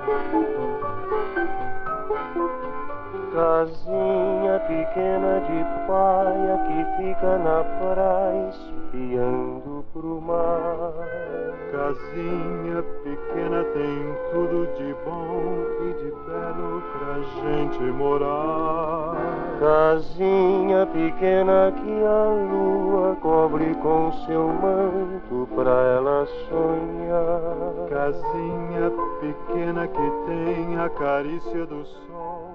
Casinha pequena de paia que fica na praia espiando pro mar. Casinha pequena tem tudo de bom e de belo pra gente morar. Casinha pequena que a lua cobre com seu manto pra ela sonhar. Casinha pequena que tem a carícia do sol